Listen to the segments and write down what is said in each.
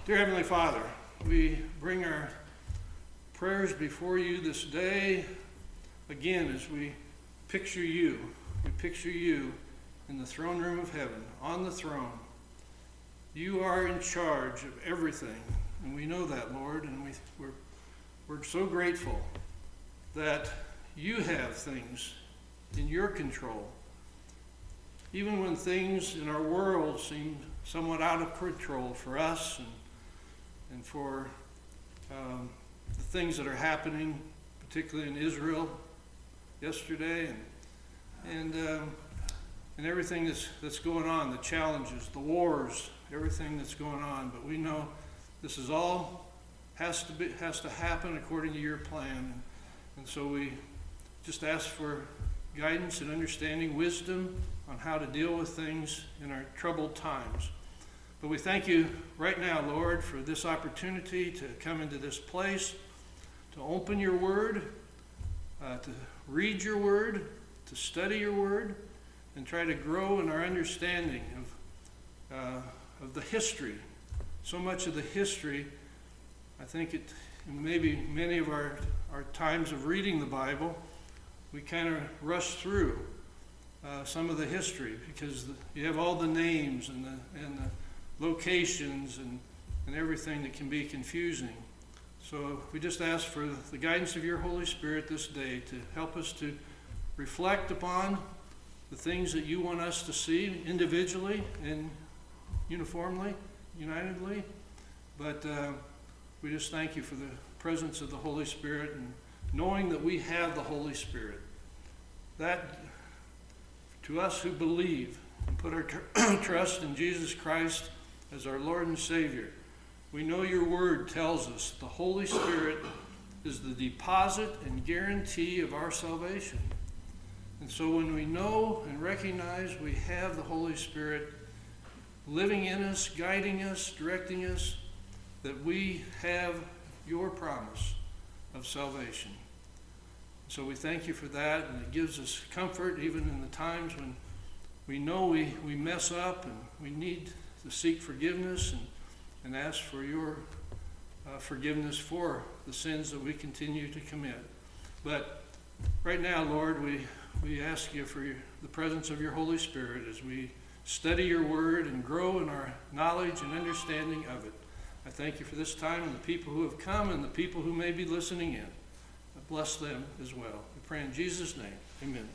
Dear Heavenly Father, we bring our prayers before you this day again as we picture you. We picture you in the throne room of heaven, on the throne. You are in charge of everything, and we know that, Lord, and we're so grateful that you have things in your control. Even when things in our world seem somewhat out of control for us and for the things that are happening, particularly in Israel yesterday, and everything that's going on, the challenges, the wars, everything that's going on. But we know this is all has to happen according to your plan, and so we just ask for guidance and understanding, wisdom on how to deal with things in our troubled times. But we thank you right now, Lord, for this opportunity to come into this place, to open your word, to read your word, to study your word, and try to grow in our understanding of the history. So much of the history, I think maybe many of our times of reading the Bible, we kind of rush through some of the history because you have all the names and the locations and everything that can be confusing. So we just ask for the guidance of your Holy Spirit this day to help us to reflect upon the things that you want us to see individually and uniformly, unitedly. But we just thank you for the presence of the Holy Spirit and knowing that we have the Holy Spirit. That, to us who believe and put our trust in Jesus Christ as our Lord and Savior, we know your word tells us the Holy Spirit is the deposit and guarantee of our salvation. And so when we know and recognize we have the Holy Spirit living in us, guiding us, directing us, that we have your promise of salvation. So we thank you for that, and it gives us comfort even in the times when we know we mess up and we need to seek forgiveness and ask for your forgiveness for the sins that we continue to commit. But right now, Lord, we ask you for the presence of your Holy Spirit as we study your word and grow in our knowledge and understanding of it. I thank you for this time and the people who have come and the people who may be listening in. Bless them as well. We pray in Jesus' name. Amen.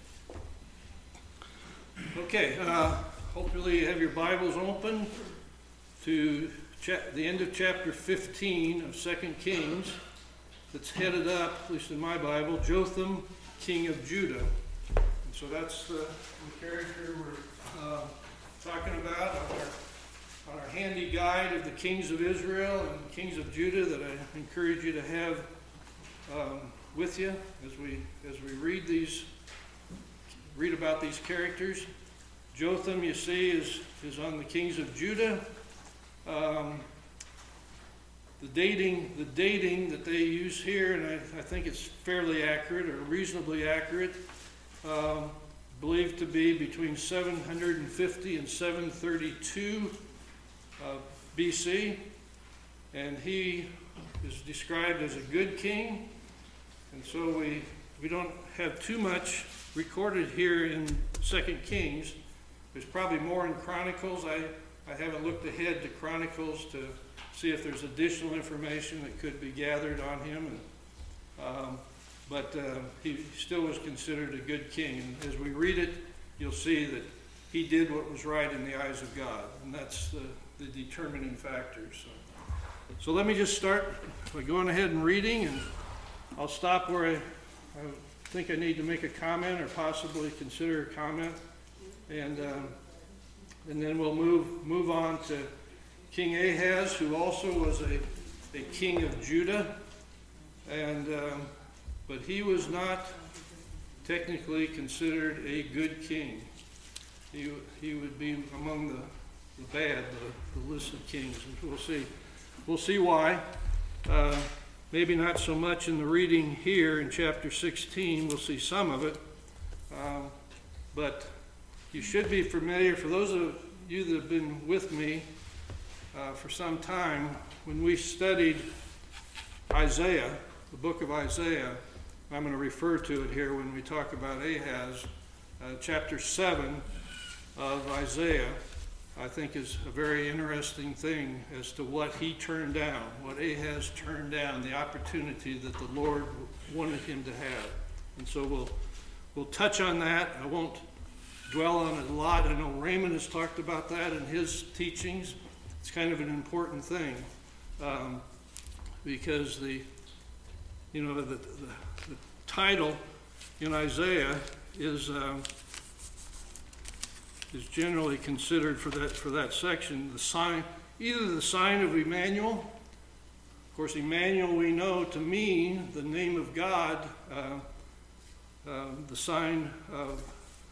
Okay, hopefully you have your Bibles open to the end of chapter 15 of 2 Kings. That's headed up, at least in my Bible, Jotham, king of Judah. And so that's the character we're talking about on our handy guide of the kings of Israel and kings of Judah that I encourage you to have with you as we read about these characters. Jotham, you see, is on the kings of Judah. The dating that they use here, and I think it's fairly accurate or reasonably accurate, believed to be between 750 and 732 BC, and he is described as a good king. And so we don't have too much recorded here in 2 Kings. There's probably more in Chronicles. I haven't looked ahead to Chronicles to see if there's additional information that could be gathered on him. But he still was considered a good king. And as we read it, you'll see that he did what was right in the eyes of God. And that's the determining factor. So let me just start by going ahead and reading, and I'll stop where I think I need to make a comment or possibly consider a comment, and then we'll move on to King Ahaz, who also was a king of Judah, and but he was not technically considered a good king. He would be among the bad, the list of kings, and we'll see why. Maybe not so much in the reading here in chapter 16. We'll see some of it. But you should be familiar, for those of you that have been with me for some time when we studied Isaiah, the book of Isaiah. I'm going to refer to it here when we talk about Ahaz. Chapter 7 of Isaiah, I think, is a very interesting thing as to what he turned down, what Ahaz turned down, the opportunity that the Lord wanted him to have. And so we'll touch on that. I won't dwell on it a lot. I know Raymond has talked about that in his teachings. It's kind of an important thing because the title in Isaiah is generally considered for that section the sign, either the sign of Emmanuel. Of course, Emmanuel we know to mean the name of God, the sign of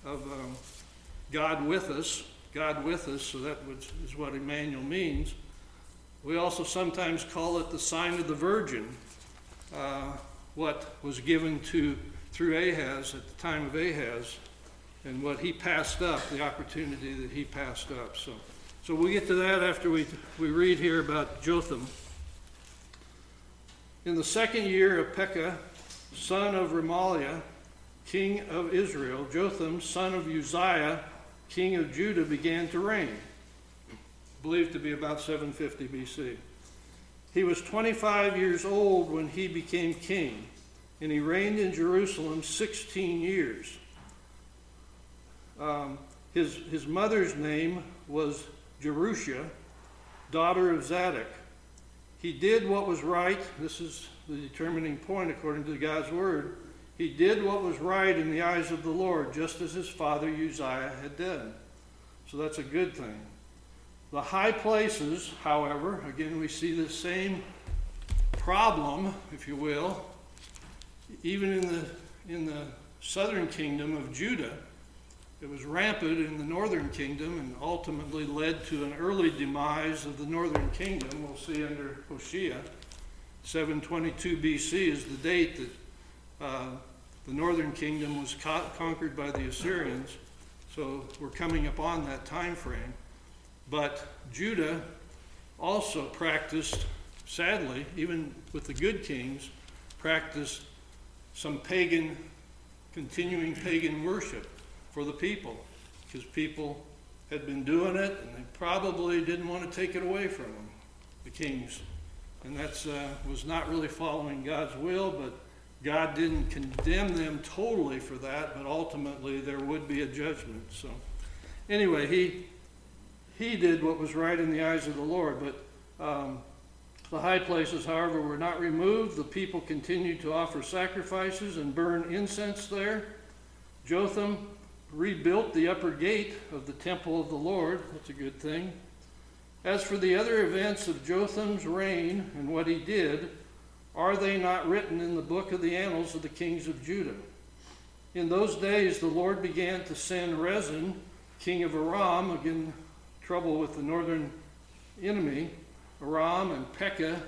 God with us. God with us, so that is what Emmanuel means. We also sometimes call it the sign of the Virgin, what was given through Ahaz at the time of Ahaz, and what he passed up, the opportunity that he passed up. So we'll get to that after we read here about Jotham. In the second year of Pekah, son of Remaliah, king of Israel, Jotham, son of Uzziah, king of Judah, began to reign, believed to be about 750 BC. He was 25 years old when he became king, and he reigned in Jerusalem 16 years. His mother's name was Jerusha, daughter of Zadok. He did what was right. This is the determining point according to God's word. He did what was right in the eyes of the Lord, just as his father Uzziah had done. So that's a good thing. The high places, however, again we see the same problem, if you will, even in the southern kingdom of Judah. It was rampant in the northern kingdom and ultimately led to an early demise of the northern kingdom. We'll see under Hoshea. 722 BC is the date that the northern kingdom was conquered by the Assyrians. So we're coming upon that time frame. But Judah also practiced, sadly, even with the good kings, practiced some continuing pagan worship for the people, because people had been doing it and they probably didn't want to take it away from them, the kings. And that was not really following God's will, but God didn't condemn them totally for that, but ultimately there would be a judgment. So anyway, he did what was right in the eyes of the Lord, but the high places, however, were not removed. The people continued to offer sacrifices and burn incense there. Jotham rebuilt the upper gate of the temple of the Lord. That's a good thing. As for the other events of Jotham's reign and what he did, are they not written in the book of the annals of the kings of Judah? In those days the Lord began to send Rezin, king of Aram, again trouble with the northern enemy, Aram, and Pekah,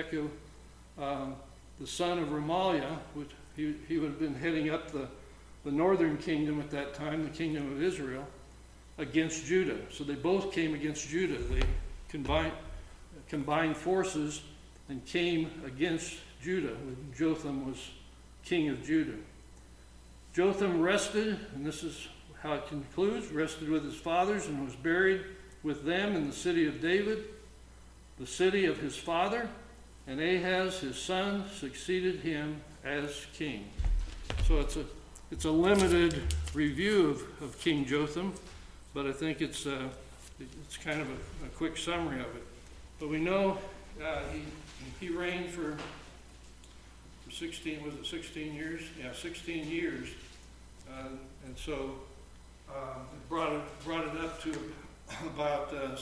the son of Remaliah, which he would have been heading up the northern kingdom at that time, the kingdom of Israel, against Judah. So they both came against Judah. They combined forces and came against Judah when Jotham was king of Judah. Jotham rested, and this is how it concludes, rested with his fathers and was buried with them in the city of David, the city of his father, and Ahaz, his son, succeeded him as king. So it's a limited review of King Jotham, but I think it's kind of a quick summary of it. But we know he reigned for 16, was it 16 years? Yeah, 16 years. And so it brought it up to about from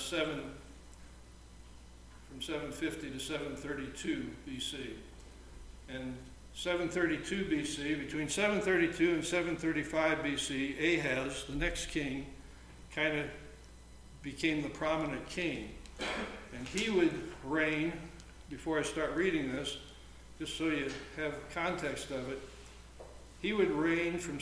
750 to 732 BC. And 732 BC, between 732 and 735 BC, Ahaz, the next king, kind of became the prominent king. And he would reign, before I start reading this, just so you have context of it, he would reign from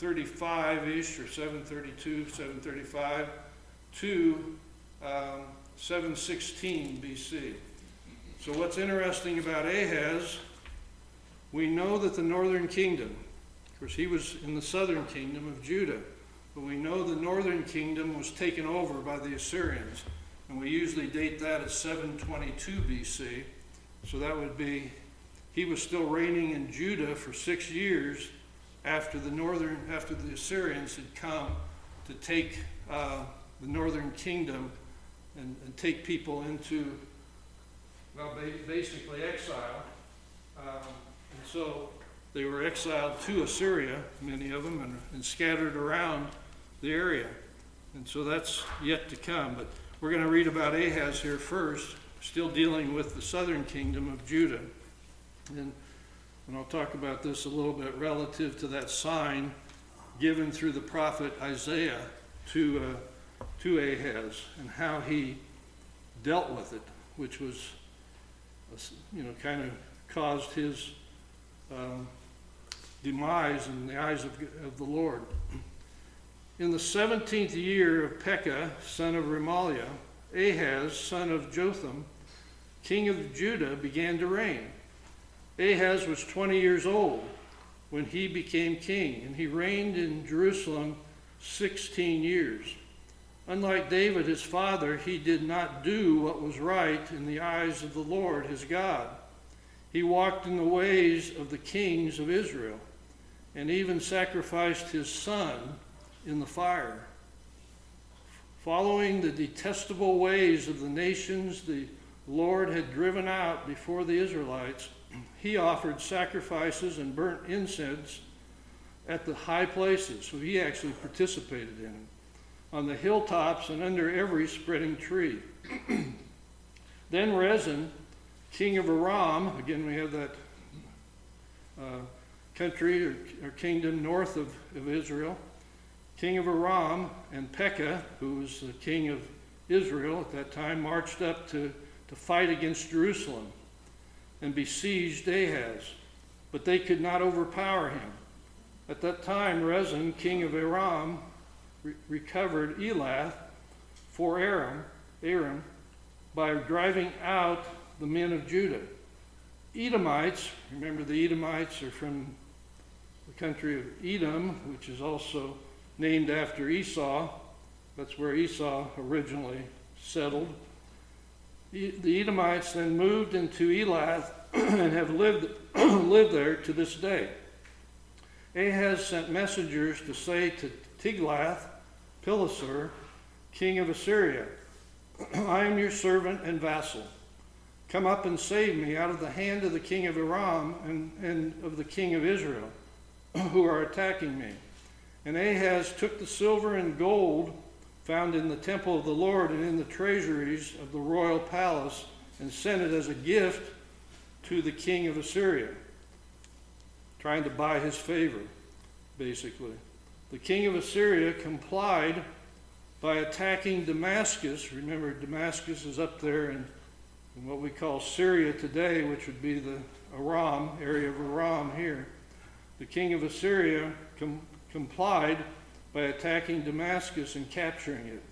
735-ish, or 732, 735, to 716 BC. So what's interesting about Ahaz, we know that the northern kingdom, of course he was in the southern kingdom of Judah, but we know the northern kingdom was taken over by the Assyrians, and we usually date that as 722 BC. So that would be, he was still reigning in Judah for 6 years after the Assyrians had come to take the northern kingdom and take people into, well, basically exile. And so they were exiled to Assyria, many of them, and scattered around the area. And so that's yet to come. But we're going to read about Ahaz here first, still dealing with the southern kingdom of Judah. And I'll talk about this a little bit relative to that sign given through the prophet Isaiah to Ahaz and how he dealt with it, which was, kind of caused his demise in the eyes of the Lord. In the 17th year of Pekah, son of Remaliah, Ahaz, son of Jotham, king of Judah, began to reign. Ahaz was 20 years old when he became king, and he reigned in Jerusalem 16 years. Unlike David, his father, he did not do what was right in the eyes of the Lord his God. He walked in the ways of the kings of Israel, and even sacrificed his son in the fire. Following the detestable ways of the nations the Lord had driven out before the Israelites, he offered sacrifices and burnt incense at the high places. So he actually participated in it, on the hilltops and under every spreading tree. Then Rezin, king of Aram, again we have that country or kingdom north of Israel, king of Aram, and Pekah, who was the king of Israel at that time, marched up to fight against Jerusalem and besieged Ahaz, but they could not overpower him. At that time, Rezin, king of Aram, recovered Elath for Aram by driving out the men of Judah. Edomites, remember the Edomites are from the country of Edom, which is also named after Esau. That's where Esau originally settled. The Edomites then moved into Elath and have lived there to this day. Ahaz sent messengers to say to Tiglath-Pileser, king of Assyria, I am your servant and vassal. Come up and save me out of the hand of the king of Aram and of the king of Israel, who are attacking me. And Ahaz took the silver and gold found in the temple of the Lord and in the treasuries of the royal palace, and sent it as a gift to the king of Assyria, trying to buy his favor, basically. The king of Assyria complied by attacking Damascus. Remember, Damascus is up there in what we call Syria today, which would be the Aram, area of Aram here. The king of Assyria complied by attacking Damascus and capturing it.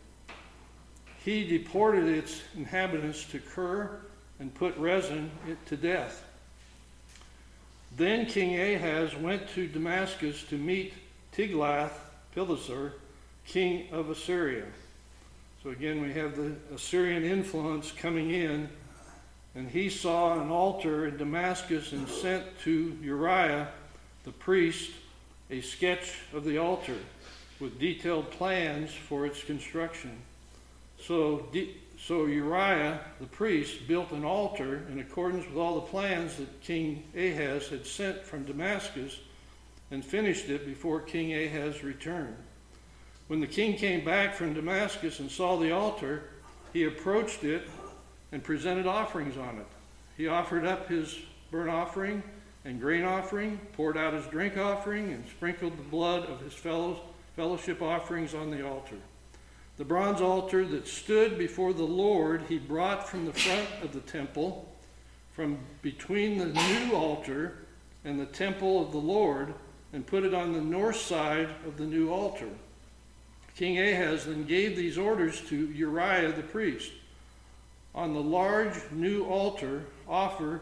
He deported its inhabitants to Kir and put Rezin to death. Then King Ahaz went to Damascus to meet Tiglath-Pileser, king of Assyria. So again, we have the Assyrian influence coming in, and he saw an altar in Damascus and sent to Uriah the priest a sketch of the altar with detailed plans for its construction. So Uriah the priest built an altar in accordance with all the plans that King Ahaz had sent from Damascus, and finished it before King Ahaz returned. When the king came back from Damascus and saw the altar, he approached it and presented offerings on it. He offered up his burnt offering and grain offering, poured out his drink offering, and sprinkled the blood of his fellowship offerings on the altar. The bronze altar that stood before the Lord he brought from the front of the temple, from between the new altar and the temple of the Lord, and put it on the north side of the new altar. King Ahaz then gave these orders to Uriah the priest. on the large new altar offer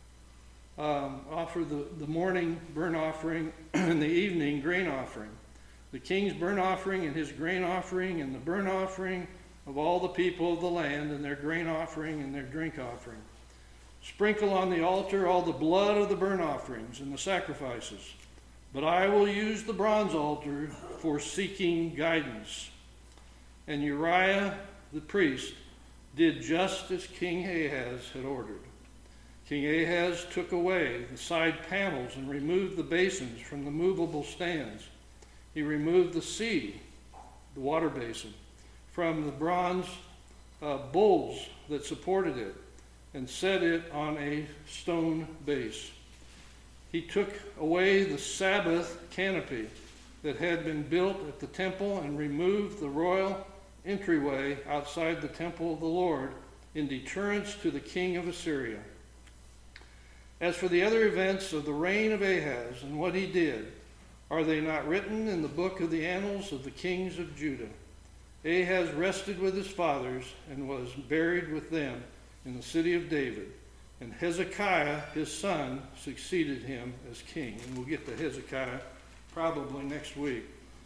the morning burnt offering and the evening grain offering. The king's burnt offering and his grain offering, and the burnt offering of all the people of the land, and their grain offering and their drink offering. Sprinkle on the altar all the blood of the burnt offerings and the sacrifices. But I will use the bronze altar for seeking guidance. And Uriah the priest did just as King Ahaz had ordered. King Ahaz took away the side panels and removed the basins from the movable stands. He removed the sea, the water basin, from the bronze bowls that supported it, and set it on a stone base. He took away the Sabbath canopy that had been built at the temple and removed the royal entryway outside the temple of the Lord in deterrence to the king of Assyria. As for the other events of the reign of Ahaz and what he did, are they not written in the book of the annals of the kings of Judah? Ahaz rested with his fathers and was buried with them in the city of David. And Hezekiah, his son, succeeded him as king. And we'll get to Hezekiah probably next week.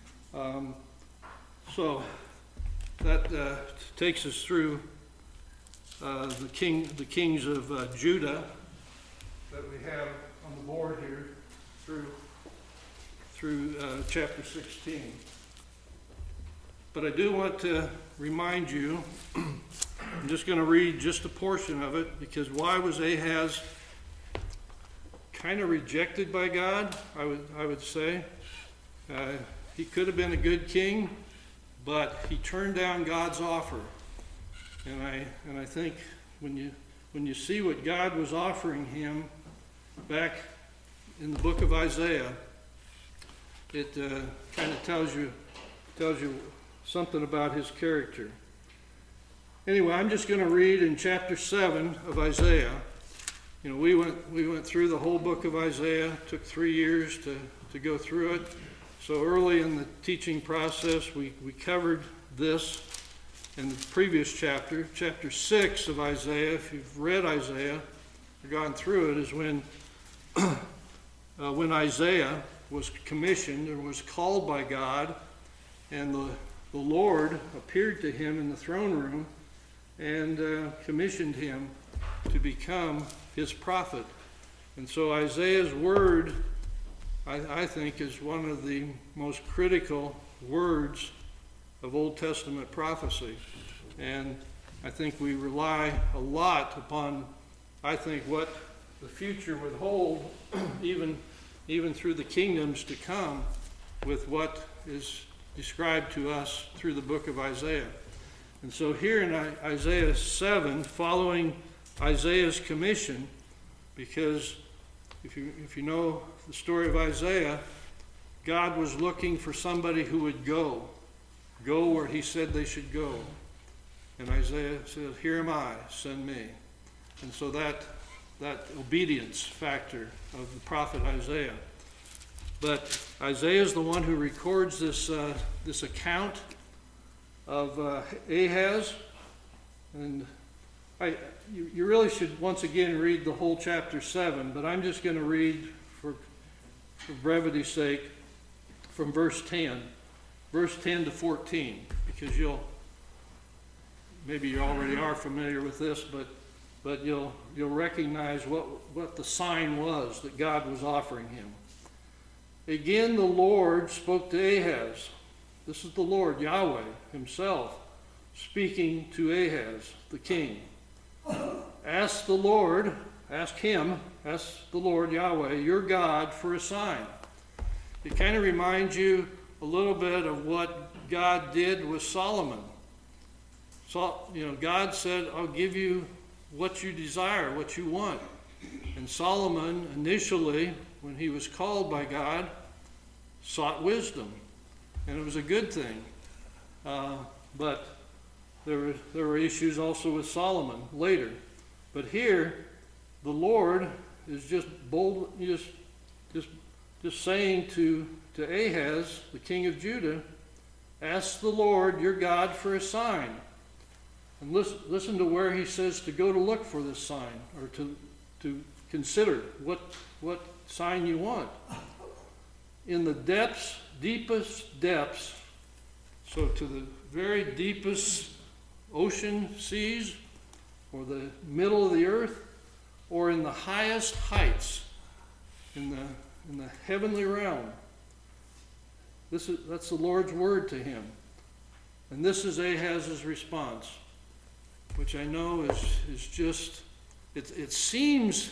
So that takes us through the kings of Judah that we have on the board here through chapter 16. But I do want to remind you, I'm just going to read just a portion of it, because why was Ahaz kind of rejected by God, I would say? He could have been a good king, but he turned down God's offer. And I think when you see what God was offering him back in the book of Isaiah, it kind of tells you something about his character. Anyway, I'm just going to read in chapter 7 of Isaiah. You know, we went through the whole book of Isaiah. It took 3 years to go through it. So early in the teaching process, we covered this in the previous chapter. Chapter 6 of Isaiah, if you've read Isaiah or gone through it, is when Isaiah was commissioned or was called by God, and the Lord appeared to him in the throne room and commissioned him to become his prophet. And so Isaiah's word, I think, is one of the most critical words of Old Testament prophecy. And I think we rely a lot upon, I think, what the future would hold, even through the kingdoms to come, with what is described to us through the book of Isaiah. And so here in Isaiah 7, following Isaiah's commission, because if you know the story of Isaiah, God was looking for somebody who would go where he said they should go. And Isaiah said, "Here am I, send me." And so that obedience factor of the prophet Isaiah. But Isaiah is the one who records this account of Ahaz. And you really should once again read the whole chapter 7, but I'm just going to read, for brevity's sake, from verse 10 to 14, because maybe you already are familiar with this, but you'll recognize what the sign was that God was offering him. Again, the Lord spoke to Ahaz. This is the Lord, Yahweh himself, speaking to Ahaz, the king. Ask the Lord, Yahweh, your God, for a sign. It kind of reminds you a little bit of what God did with Solomon. So, God said, "I'll give you what you desire, what you want." And Solomon, initially, when he was called by God, sought wisdom. And it was a good thing. But there were issues also with Solomon later. But here, the Lord is just bold, just saying to Ahaz, the king of Judah, "Ask the Lord your God for a sign." And listen to where he says to go to look for this sign, or to consider what sign you want. In the depths, deepest depths, so to the very deepest ocean seas, or the middle of the earth, or in the highest heights, in the heavenly realm. That's the Lord's word to him. And this is Ahaz's response, which I know is just, it seems,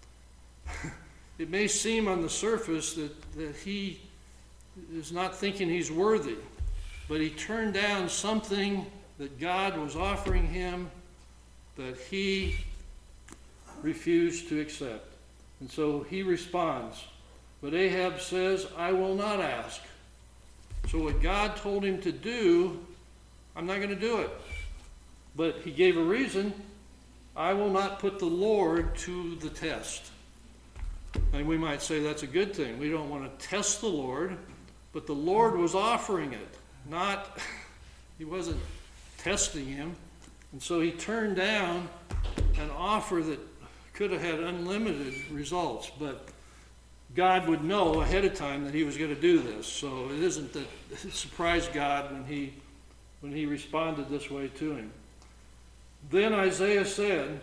it may seem on the surface that he is not thinking he's worthy, but he turned down something that God was offering him that he refused to accept. And so he responds. But Ahab says, I will not ask. So what God told him to do, I'm not going to do it. But he gave a reason. I will not put the Lord to the test. And we might say that's a good thing. We don't want to test the Lord, but the Lord was offering it. He wasn't testing him. And so he turned down an offer that could have had unlimited results, but God would know ahead of time that he was going to do this. So it isn't that it surprised God when he responded this way to him. Then Isaiah said,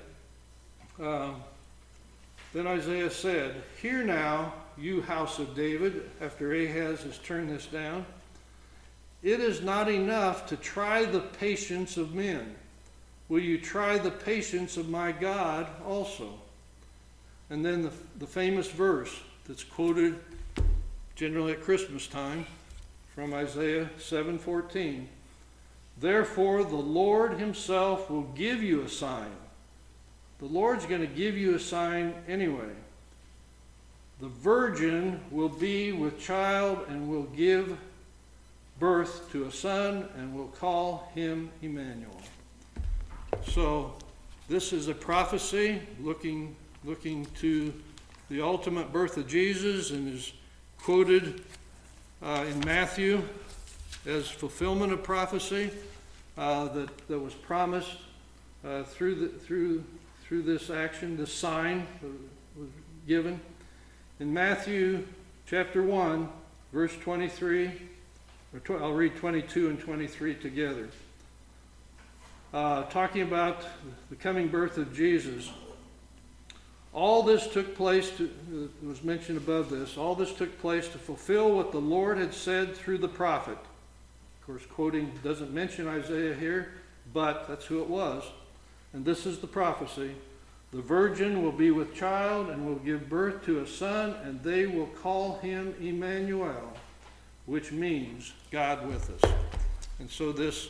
Hear now, you house of David, after Ahaz has turned this down. It is not enough to try the patience of men. Will you try the patience of my God also? And then the famous verse that's quoted generally at Christmas time from Isaiah 7:14. Therefore the Lord himself will give you a sign. The Lord's going to give you a sign anyway. The virgin will be with child and will give birth to a son and will call him Emmanuel. So this is a prophecy looking to the ultimate birth of Jesus, and is quoted in Matthew as fulfillment of prophecy that was promised through this action, this sign that was given. In Matthew chapter 1, verse 23, I'll read 22 and 23 together. Talking about the coming birth of Jesus. All this took place, it was mentioned above this, all this took place to fulfill what the Lord had said through the prophet. Of course, quoting doesn't mention Isaiah here, but that's who it was. And this is the prophecy. The virgin will be with child and will give birth to a son, and they will call him Emmanuel, which means God with us. And so this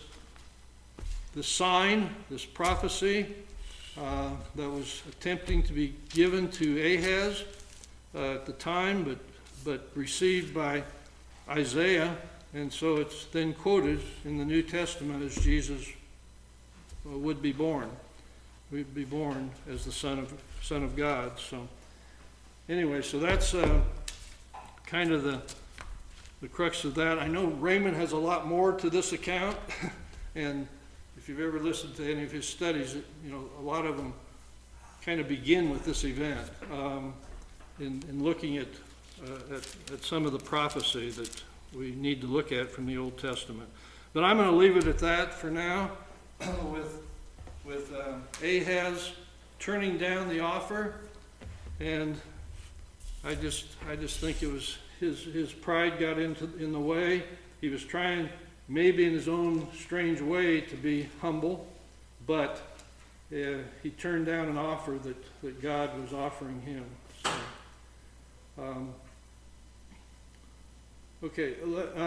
sign, this prophecy that was attempting to be given to Ahaz at the time, but received by Isaiah, and so it's then quoted in the New Testament as Jesus would be born. We'd be born as the Son of God. So anyway, so that's kind of the crux of that. I know Raymond has a lot more to this account, and if you've ever listened to any of his studies, a lot of them kind of begin with this event, in looking at some of the prophecy that we need to look at from the Old Testament. But I'm going to leave it at that for now, with Ahaz turning down the offer, and I just think it was his pride got in the way. He was trying, maybe in his own strange way, to be humble, but he turned down an offer that God was offering him. So, okay,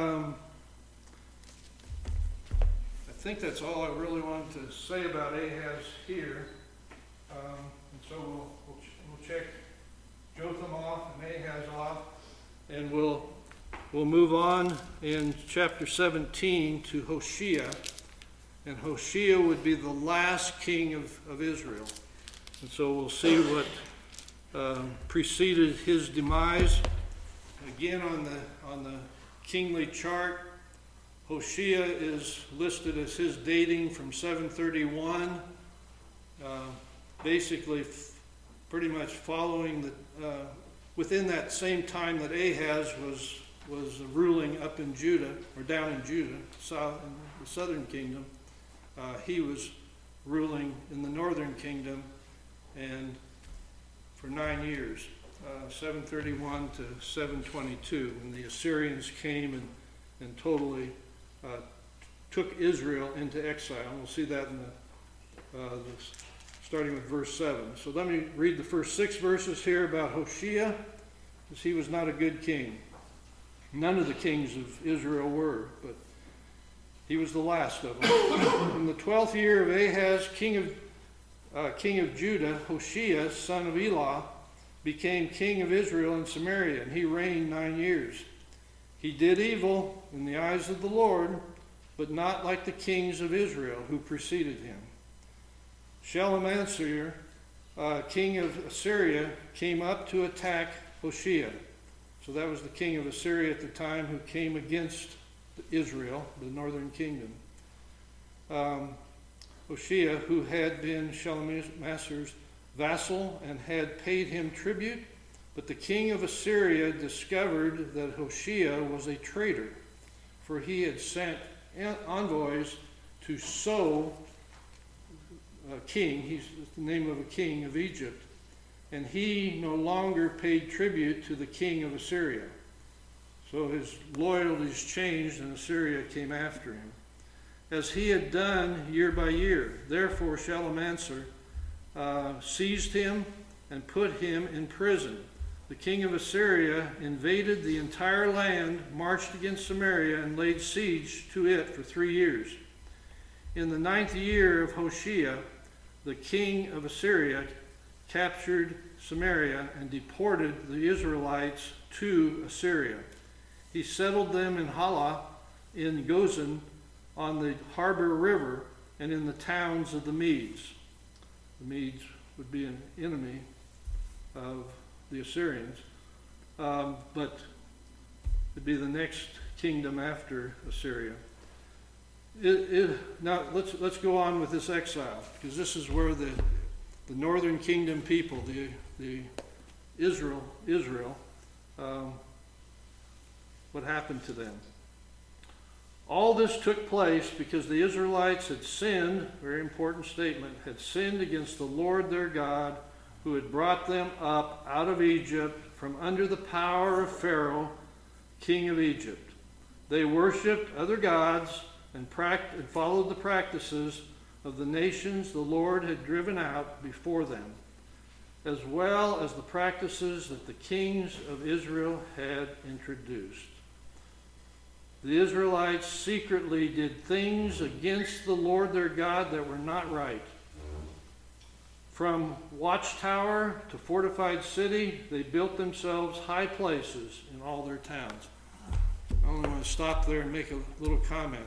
I think that's all I really wanted to say about Ahaz here. And so we'll check Jotham off and Ahaz off, and we'll move on in chapter 17 to Hoshea. And Hoshea would be the last king of Israel. And so we'll see what preceded his demise. Again, on the kingly chart, Hoshea is listed as his dating from 731, basically pretty much following within that same time that Ahaz was ruling up in Judah, or down in Judah, south in the southern kingdom. He was ruling in the northern kingdom, and for 9 years, 731 to 722, when the Assyrians came and totally took Israel into exile. And we'll see that in starting with verse 7. So let me read the first 6 verses here about Hoshea, because he was not a good king. None of the kings of Israel were, but he was the last of them. In the 12th year of Ahaz, king of Judah, Hoshea, son of Elah, became king of Israel in Samaria, and he reigned 9 years. He did evil in the eyes of the Lord, but not like the kings of Israel who preceded him. Shalmaneser, king of Assyria, came up to attack Hoshea. So that was the king of Assyria at the time who came against Israel, the northern kingdom. Hoshea, who had been Shalmaneser's vassal and had paid him tribute, but the king of Assyria discovered that Hoshea was a traitor, for he had sent envoys to So, king, he's the name of a king of Egypt, and he no longer paid tribute to the king of Assyria. So his loyalties changed, and Assyria came after him, as he had done year by year. Therefore Shalmaneser seized him and put him in prison. The king of Assyria invaded the entire land, marched against Samaria, and laid siege to it for 3 years. In the 9th year of Hoshea, the king of Assyria captured Samaria and deported the Israelites to Assyria. He settled them in Halah, in Gozan, on the harbor river, and in the towns of the Medes. The Medes would be an enemy of the Assyrians, but it'd be the next kingdom after Assyria. Now let's go on with this exile, because this is where the northern kingdom people, the Israel, what happened to them. All this took place because the Israelites had sinned, very important statement, had sinned against the Lord their God, who had brought them up out of Egypt from under the power of Pharaoh, king of Egypt. They worshipped other gods and followed the practices of the nations the Lord had driven out before them, as well as the practices that the kings of Israel had introduced. The Israelites secretly did things against the Lord their God that were not right. From watchtower to fortified city, they built themselves high places in all their towns. I only want to stop there and make a little comment.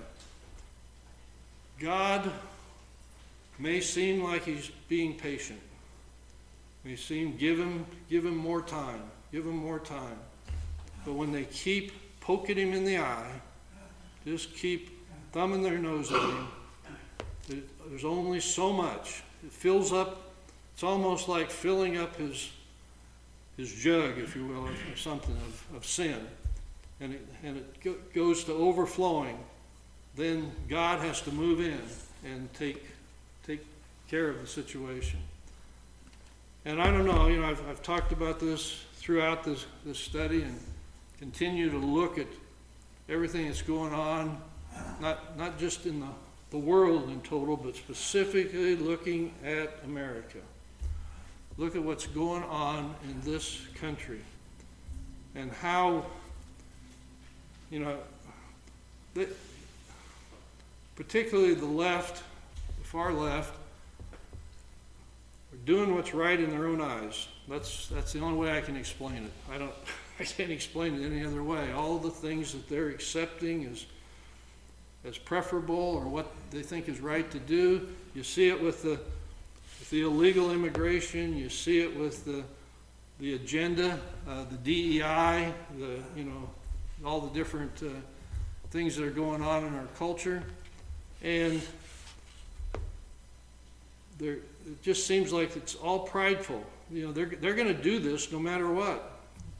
God may seem like he's being patient. May seem give him more time. But when they keep poking him in the eye, just keep thumbing their nose at him, there's only so much. It fills up. It's almost like filling up his jug, if you will, of something of sin, and it goes to overflowing. Then God has to move in and take care of the situation. And I don't know, I've talked about this throughout this study, and continue to look at everything that's going on, not just in the world in total, but specifically looking at America. Look at what's going on in this country, and how, particularly the left, the far left, are doing what's right in their own eyes. That's the only way I can explain it. I can't explain it any other way. All the things that they're accepting as preferable, or what they think is right to do. You see it with the illegal immigration. You see it with the agenda, the DEI, all the different things that are going on in our culture, and it just seems like it's all prideful. You know, they're going to do this no matter what,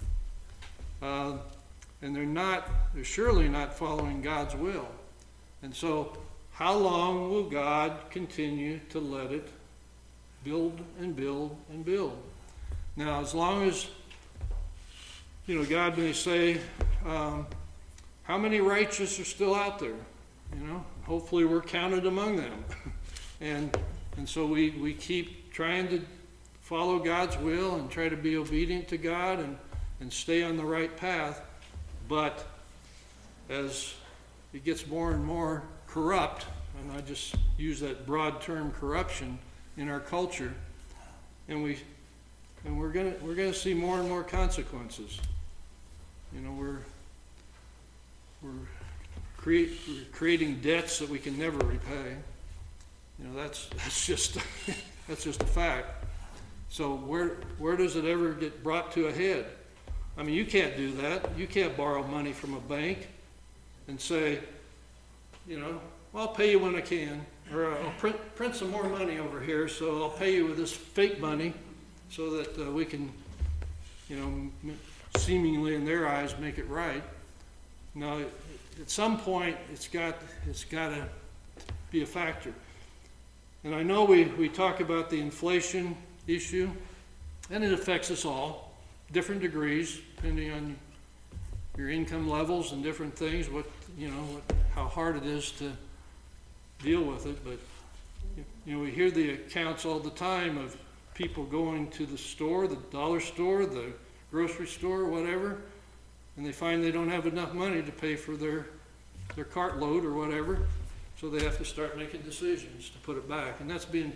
and they're surely not following God's will. And so, how long will God continue to let it build and build and build? Now, as long as, you know, God may say, how many righteous are still out there? You know, hopefully we're counted among them. and so we keep trying to follow God's will and try to be obedient to God and stay on the right path. But as it gets more and more corrupt, and I just use that broad term, corruption, in our culture, and we're gonna see more and more consequences. You know, we're creating debts that we can never repay. You know, that's just that's just a fact. So where does it ever get brought to a head? I mean, you can't do that. You can't borrow money from a bank and say, you know, well, I'll pay you when I can, or I'll print some more money over here, so I'll pay you with this fake money, so that we can, you know, seemingly in their eyes make it right. Now, at some point, it's got to be a factor. And I know we talk about the inflation issue, and it affects us all, different degrees, depending on your income levels and different things, how hard it is to deal with it. But, you know, we hear the accounts all the time of people going to the store, the dollar store, the grocery store, whatever, and they find they don't have enough money to pay for their cartload or whatever, so they have to start making decisions to put it back. And that's being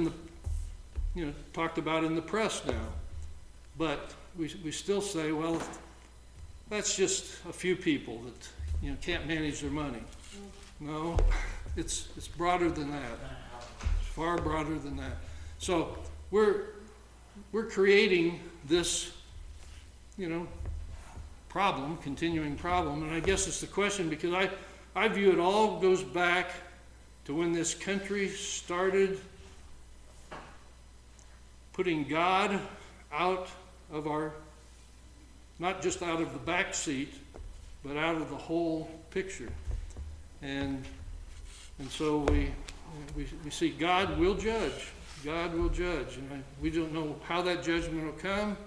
talked about in the press now. But we still say, well, that's just a few people that, you know, can't manage their money. No, it's broader than that. It's far broader than that. So we're creating this, you know, problem, continuing problem, and I guess it's the question, because I view it all goes back to when this country started putting God out of our, not just out of the back seat, but out of the whole picture. And so we see God will judge. God will judge. And we don't know how that judgment will come.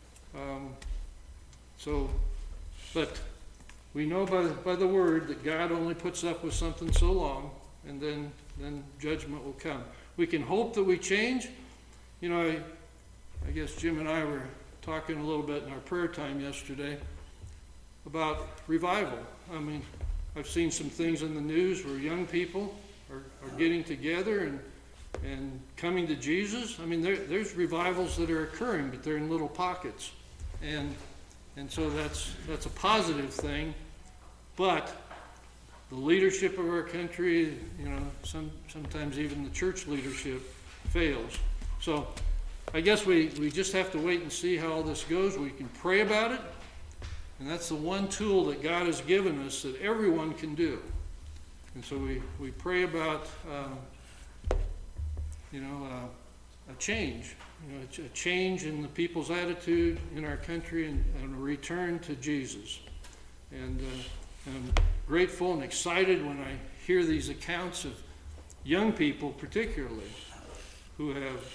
But we know by the word that God only puts up with something so long, and then judgment will come. We can hope that we change. You know, I guess Jim and I were talking a little bit in our prayer time yesterday about revival. I mean, I've seen some things in the news where young people are getting together and coming to Jesus. I mean, there's revivals that are occurring, but they're in little pockets. And so that's a positive thing. But the leadership of our country, you know, sometimes even the church leadership fails. So I guess we just have to wait and see how all this goes. We can pray about it. And that's the one tool that God has given us that everyone can do. And so we pray about, a change. You know, a change in the people's attitude in our country and a return to Jesus. And I'm grateful and excited when I hear these accounts of young people particularly who have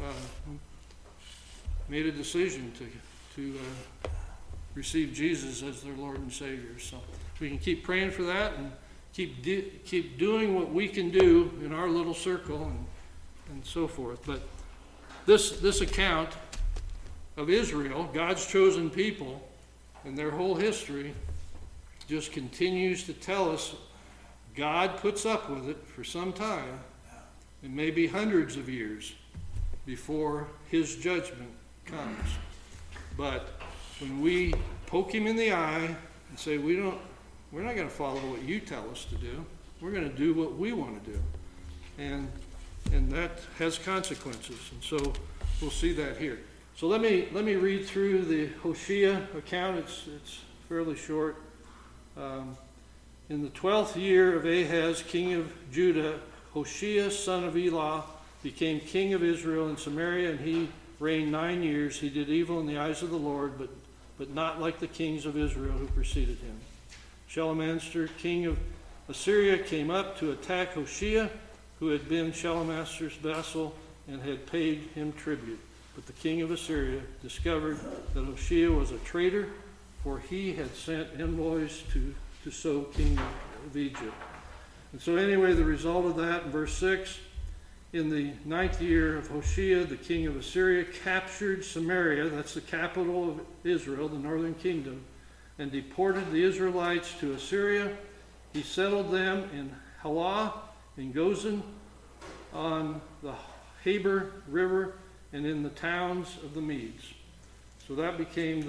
made a decision to receive Jesus as their Lord and Savior. So we can keep praying for that and keep doing what we can do in our little circle and so forth. But this account of Israel, God's chosen people, and their whole history just continues to tell us God puts up with it for some time, and maybe hundreds of years before his judgment comes. But when we poke him in the eye and say, we're not going to follow what you tell us to do, we're going to do what we want to do. And that has consequences. And so we'll see that here. So let me read through the Hosea account. It's fairly short. In the 12th year of Ahaz, king of Judah, Hoshea, son of Elah, became king of Israel in Samaria, and he reigned 9 years. He did evil in the eyes of the Lord, but not like the kings of Israel who preceded him. Shalmaneser, king of Assyria, came up to attack Hoshea, who had been Shalmaneser's vassal and had paid him tribute. But the king of Assyria discovered that Hoshea was a traitor, for he had sent envoys to So, king of Egypt. And so anyway, the result of that, in verse 6, in the 9th year of Hoshea, the king of Assyria captured Samaria, that's the capital of Israel, the northern kingdom, and deported the Israelites to Assyria. He settled them in Halah, in Gozan, on the Habor River, and in the towns of the Medes. So that became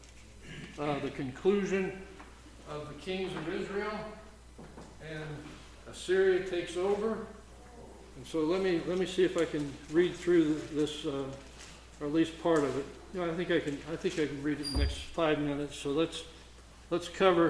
the conclusion of the kings of Israel, and Assyria takes over. And so let me see if I can read through this, or at least part of it. You know, I think I can read it in the next 5 minutes. So let's cover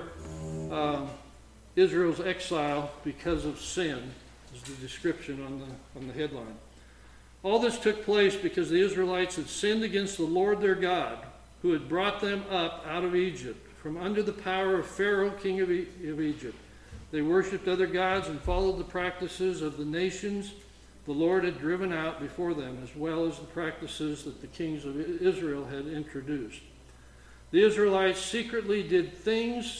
Israel's exile because of sin, is the description on the headline. All this took place because the Israelites had sinned against the Lord their God, who had brought them up out of Egypt, from under the power of Pharaoh, king of Egypt. They worshipped other gods and followed the practices of the nations the Lord had driven out before them, as well as the practices that the kings of Israel had introduced. The Israelites secretly did things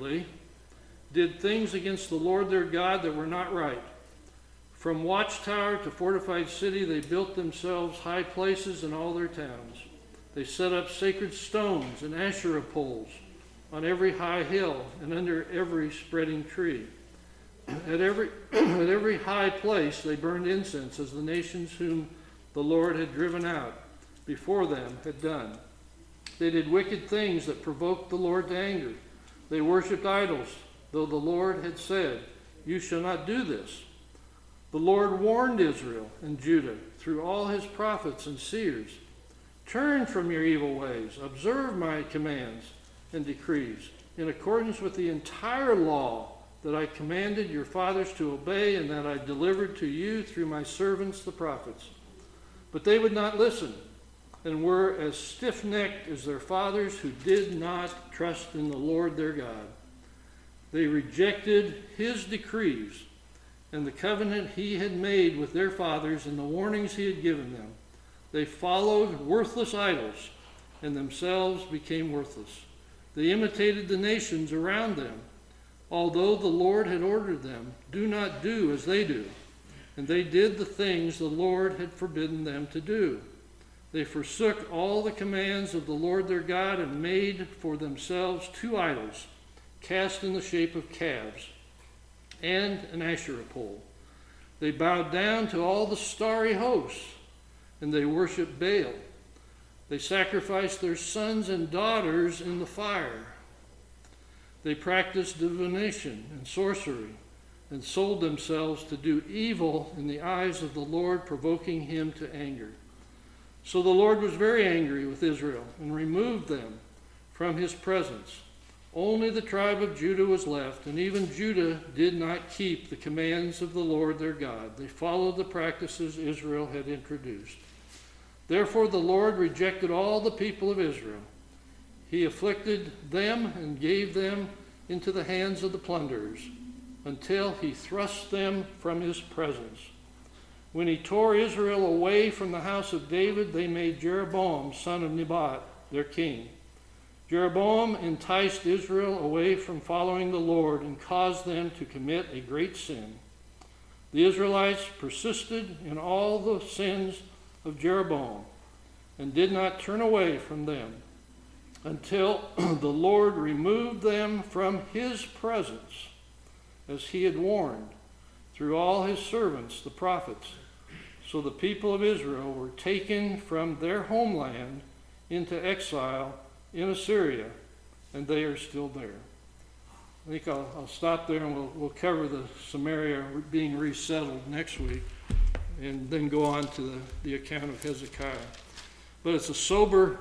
against the Lord their God that were not right. From watchtower to fortified city, they built themselves high places in all their towns. They set up sacred stones and Asherah poles on every high hill and under every spreading tree. At every high place they burned incense, as the nations whom the Lord had driven out before them had done. They did wicked things that provoked the Lord to anger. They worshipped idols, though the Lord had said, "You shall not do this." The Lord warned Israel and Judah through all his prophets and seers, "Turn from your evil ways, observe my commands and decrees, in accordance with the entire law that I commanded your fathers to obey, and that I delivered to you through my servants the prophets." But they would not listen, and were as stiff-necked as their fathers, who did not trust in the Lord their God. They rejected his decrees and the covenant he had made with their fathers and the warnings he had given them. They followed worthless idols and themselves became worthless. They imitated the nations around them, although the Lord had ordered them, "Do not do as they do." And they did the things the Lord had forbidden them to do. They forsook all the commands of the Lord their God and made for themselves 2 idols, cast in the shape of calves, and an Asherah pole. They bowed down to all the starry hosts, and they worshipped Baal. They sacrificed their sons and daughters in the fire. They practiced divination and sorcery, and sold themselves to do evil in the eyes of the Lord, provoking him to anger. So the Lord was very angry with Israel and removed them from his presence. Only the tribe of Judah was left, and even Judah did not keep the commands of the Lord their God. They followed the practices Israel had introduced. Therefore the Lord rejected all the people of Israel. He afflicted them and gave them into the hands of the plunderers, until he thrust them from his presence. When he tore Israel away from the house of David, they made Jeroboam, son of Nebat, their king. Jeroboam enticed Israel away from following the Lord and caused them to commit a great sin. The Israelites persisted in all the sins of Jeroboam and did not turn away from them until the Lord removed them from his presence, as he had warned through all his servants, the prophets. So the people of Israel were taken from their homeland into exile in Assyria, and they are still there. I think I'll stop there, and we'll cover the Samaria being resettled next week, and then go on to the account of Hezekiah. But it's a sober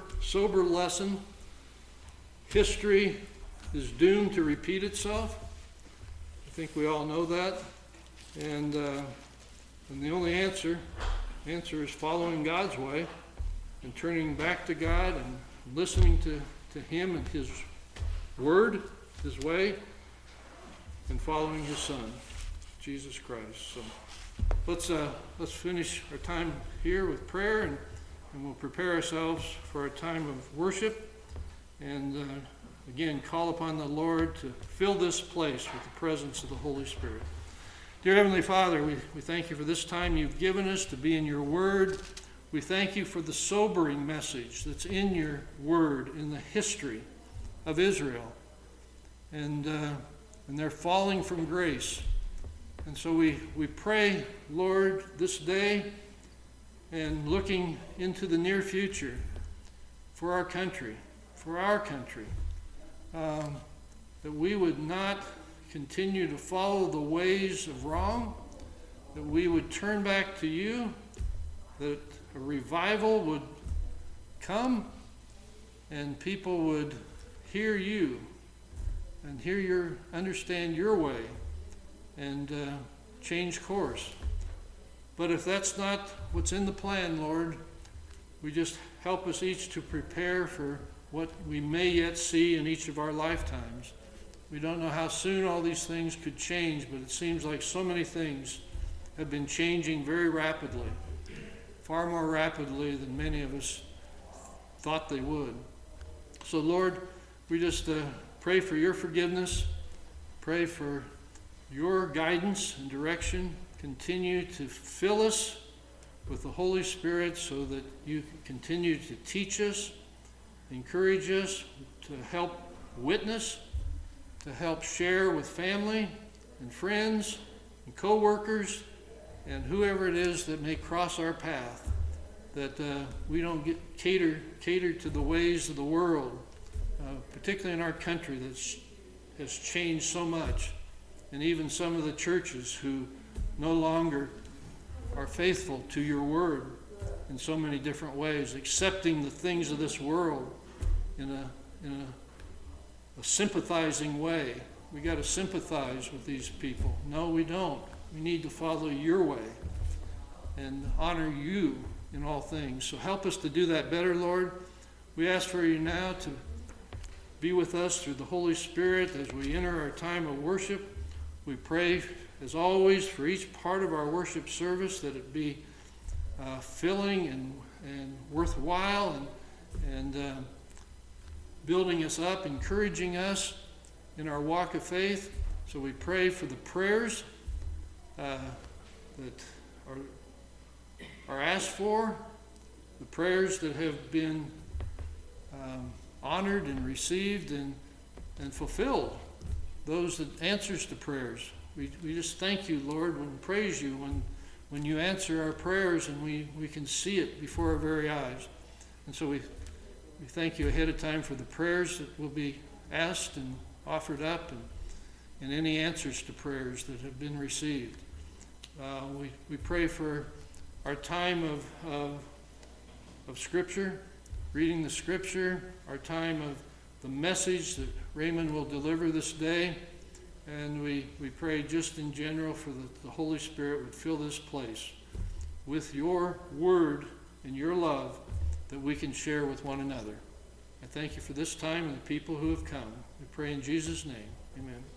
lesson. History is doomed to repeat itself. think we all know that. And the only answer is following God's way and turning back to God and listening to Him and His Word, His way, and following His Son, Jesus Christ. So let's finish our time here with prayer, and we'll prepare ourselves for our time of worship. And again, call upon the Lord to fill this place with the presence of the Holy Spirit. Dear Heavenly Father, we thank you for this time you've given us to be in your Word. We thank you for the sobering message that's in your Word, in the history of Israel. And they're falling from grace. And so we pray, Lord, this day and looking into the near future for our country, that we would not continue to follow the ways of wrong, that we would turn back to you, that a revival would come and people would hear you and understand your way and change course. But if that's not what's in the plan, Lord, we just help us each to prepare for what we may yet see in each of our lifetimes. We don't know how soon all these things could change, but it seems like so many things have been changing very rapidly, far more rapidly than many of us thought they would. So, Lord, we just pray for your forgiveness, pray for your guidance and direction. Continue to fill us with the Holy Spirit so that you can continue to teach us, encourage us, to help witness, to help share with family and friends and co-workers and whoever it is that may cross our path, that we don't get catered to the ways of the world, particularly in our country that has changed so much, and even some of the churches who no longer are faithful to your word in so many different ways, accepting the things of this world in a sympathizing way. We got to sympathize with these people. No, we don't. We need to follow your way and honor you in all things. So help us to do that better, Lord. We ask for you now to be with us through the Holy Spirit as we enter our time of worship. We pray, as always, for each part of our worship service that it be filling and worthwhile and building us up, encouraging us in our walk of faith. So we pray for the prayers that are asked for, the prayers that have been honored and received and fulfilled, those that answers to prayers. We just thank you, Lord, and praise you when you answer our prayers and we can see it before our very eyes. And so we thank you ahead of time for the prayers that will be asked and offered up and any answers to prayers that have been received. We pray for our time of Scripture, reading the Scripture, our time of the message that Raymond will deliver this day. And we pray just in general for the Holy Spirit would fill this place with your word and your love that we can share with one another. I thank you for this time and the people who have come. We pray in Jesus' name. Amen.